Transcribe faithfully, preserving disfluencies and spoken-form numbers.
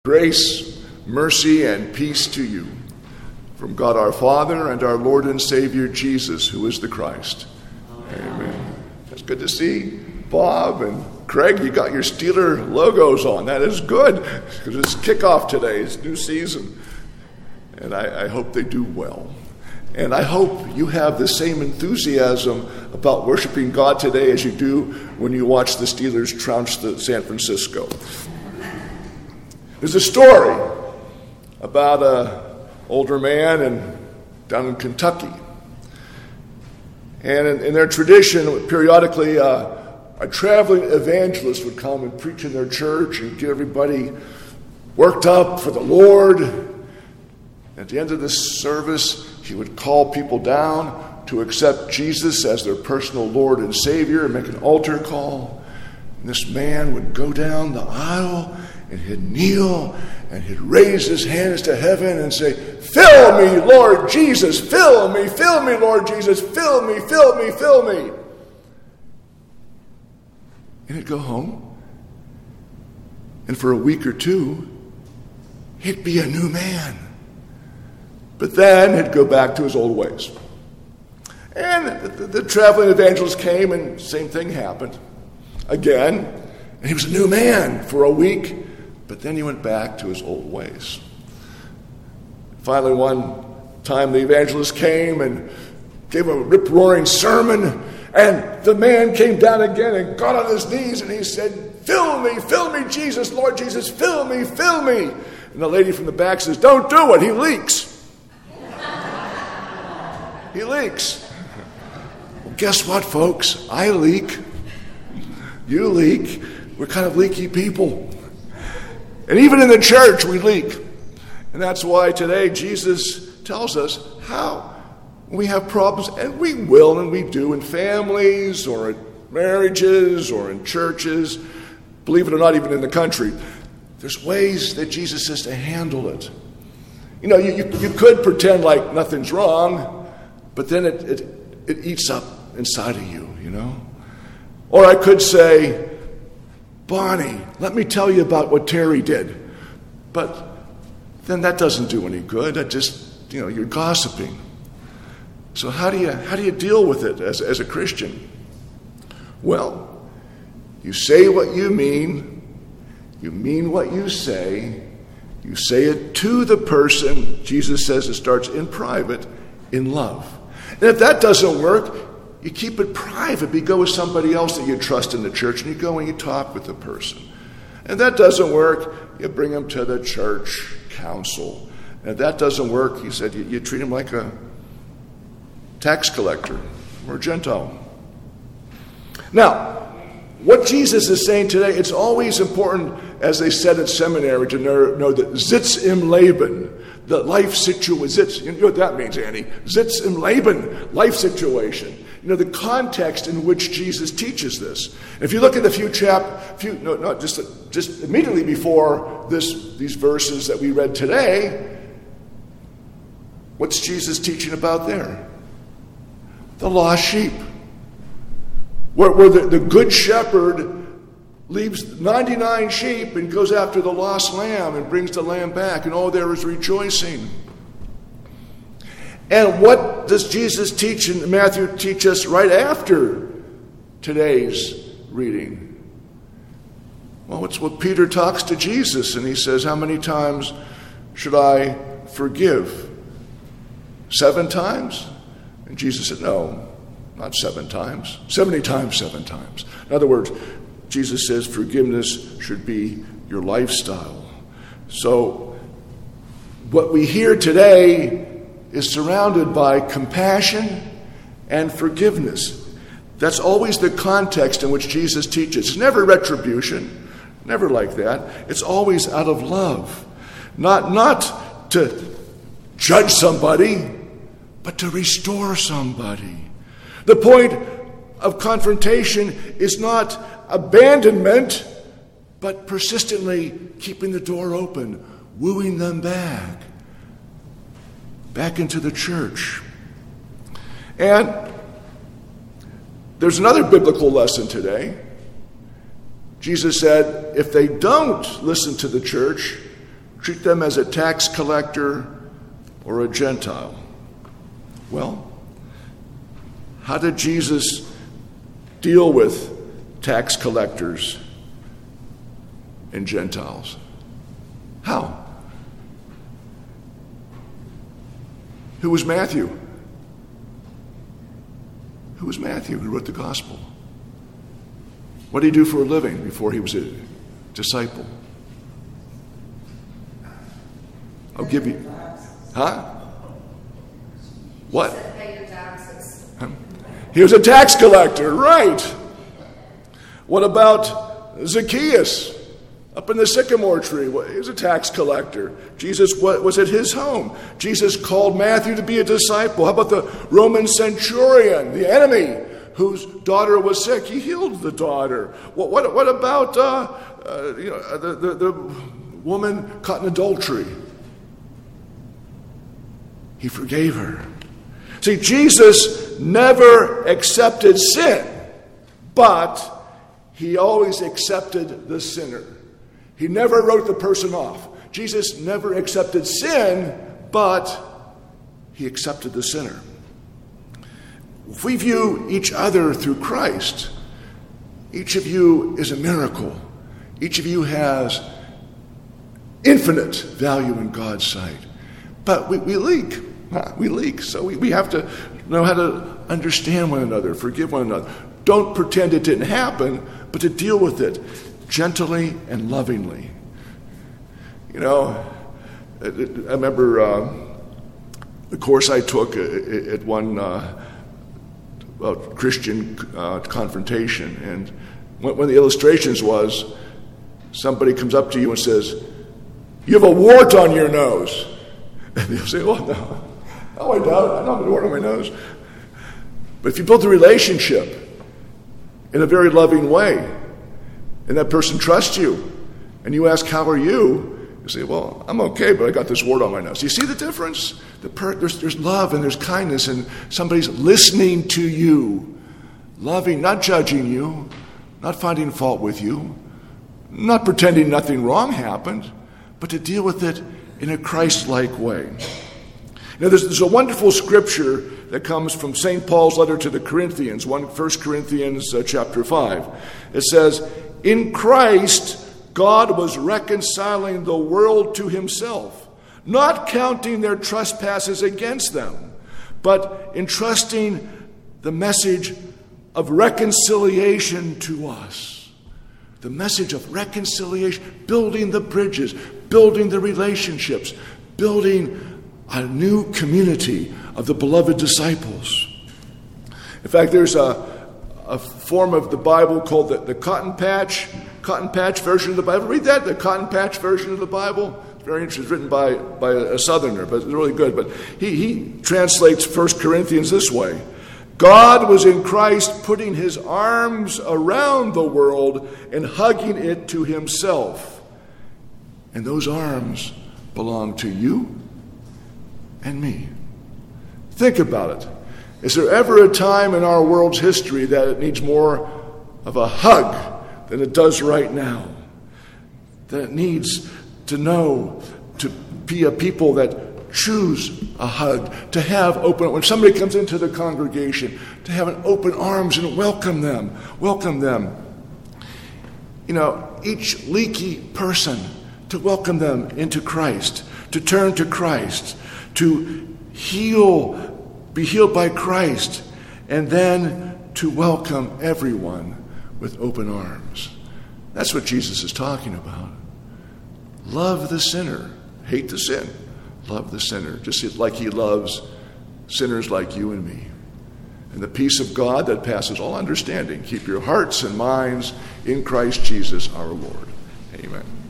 Grace, mercy, and peace to you from God our Father and our Lord and Savior Jesus, who is the Christ. Amen. It's good to see Bob and Craig. You got your Steeler logos on. That is good, because it's kickoff today. It's new season. And I, I hope they do well. And I hope you have the same enthusiasm about worshiping God today as you do when you watch the Steelers trounce the San Francisco. There's a story about an older man in, down in Kentucky. And in, in their tradition, periodically, uh, a traveling evangelist would come and preach in their church and get everybody worked up for the Lord. At the end of the service, he would call people down to accept Jesus as their personal Lord and Savior and make an altar call. And this man would go down the aisle and he'd kneel and he'd raise his hands to heaven and say, "Fill me, Lord Jesus, fill me, fill me, Lord Jesus, fill me, fill me, fill me." And he'd go home. And for a week or two, he'd be a new man. But then he'd go back to his old ways. And the, the, the traveling evangelist came and same thing happened again. And he was a new man for a week. But then he went back to his old ways. Finally, one time the evangelist came and gave a rip-roaring sermon, and the man came down again and got on his knees and he said, "Fill me, fill me, Jesus, Lord Jesus, fill me, fill me." And the lady from the back says, "Don't do it, he leaks." He leaks. Well, guess what, folks? I leak. You leak. We're kind of leaky people. And even in the church, we leak. And that's why today Jesus tells us how we have problems, and we will and we do in families or in marriages or in churches, believe it or not, even in the country. There's ways that Jesus says to handle it. You know, you, you, you could pretend like nothing's wrong, but then it, it, it eats up inside of you, you know. Or I could say, "Bonnie, let me tell you about what Terry did." But then that doesn't do any good. That just, you know, you're gossiping. So how do you how do you deal with it as, as a Christian? Well, you say what you mean. You mean what you say. You say it to the person. Jesus says it starts in private, in love. And if that doesn't work, you keep it private. You go with somebody else that you trust in the church, and you go and you talk with the person. And that doesn't work, you bring them to the church council. And if that doesn't work, he said, you, you treat him like a tax collector or a Gentile. Now, what Jesus is saying today, it's always important, as they said at seminary, to know, know that Sitz im Leben, the life situation. You know what that means, Annie? Sitz im Leben, life situation. You know, the context in which Jesus teaches this. If you look at the few chap, few no, no, just just immediately before this, these verses that we read today, what's Jesus teaching about there? The lost sheep, where, where the, the good shepherd leaves ninety-nine sheep and goes after the lost lamb and brings the lamb back, and oh, there is rejoicing. And what does Jesus teach and Matthew teach us right after today's reading? Well, it's what Peter talks to Jesus, and he says, "How many times should I forgive? Seven times?" And Jesus said, "No, not seven times. Seventy times, seven times." In other words, Jesus says forgiveness should be your lifestyle. So what we hear today is surrounded by compassion and forgiveness. That's always the context in which Jesus teaches. It's never retribution, never like that. It's always out of love. Not, not to judge somebody, but to restore somebody. The point of confrontation is not abandonment, but persistently keeping the door open, wooing them back. Back into the church. And there's another biblical lesson today. Jesus said, if they don't listen to the church, treat them as a tax collector or a Gentile. Well, how did Jesus deal with tax collectors and Gentiles? How? Who was Matthew? Who was Matthew who wrote the gospel? What did he do for a living before he was a disciple? I'll give you. Huh? What? He was a tax collector, right. What about Zacchaeus up in the sycamore tree? He was a tax collector. Jesus was at his home. Jesus called Matthew to be a disciple. How about the Roman centurion, the enemy, whose daughter was sick? He healed the daughter. What, what, what about uh, uh, you know, the, the, the woman caught in adultery? He forgave her. See, Jesus never accepted sin, but he always accepted the sinner. He never wrote the person off. Jesus never accepted sin, but he accepted the sinner. If we view each other through Christ, each of you is a miracle. Each of you has infinite value in God's sight. But we, we leak. We leak. So we, we have to know how to understand one another, forgive one another. Don't pretend it didn't happen, but to deal with it gently and lovingly. You know, I remember uh, the course I took at one uh, well, Christian uh, confrontation, and one of the illustrations was somebody comes up to you and says, "You have a wart on your nose." And you'll say, "Oh, no. No, I don't. I don't have a wart on my nose." But if you build a relationship in a very loving way, and that person trusts you, and you ask, "How are you?" You say, "Well, I'm okay, but I got this wart on my nose." You see the difference? The per- there's, there's love and there's kindness, and somebody's listening to you, loving, not judging you, not finding fault with you, not pretending nothing wrong happened, but to deal with it in a Christ-like way. Now, there's, there's a wonderful scripture that comes from Saint Paul's letter to the Corinthians, First Corinthians uh, chapter five. It says, "In Christ, God was reconciling the world to himself, not counting their trespasses against them, but entrusting the message of reconciliation to us." The message of reconciliation, building the bridges, building the relationships, building a new community of the beloved disciples. In fact, there's a, a form of the Bible called the, the Cotton Patch, Cotton Patch version of the Bible. Read that, the Cotton Patch version of the Bible. It's very interesting. It's written by, by a Southerner, but it's really good. But he, he translates First Corinthians this way: "God was in Christ putting his arms around the world and hugging it to himself. And those arms belong to you and me." Think about it. Is there ever a time in our world's history that it needs more of a hug than it does right now? That it needs to know, to be a people that choose a hug, to have open, when somebody comes into the congregation, to have an open arms and welcome them, welcome them. You know, each leaky person, to welcome them into Christ, to turn to Christ, to heal, be healed by Christ, and then to welcome everyone with open arms. That's what Jesus is talking about. Love the sinner, hate the sin. Love the sinner, just like he loves sinners like you and me. And the peace of God that passes all understanding, keep your hearts and minds in Christ Jesus our Lord. Amen.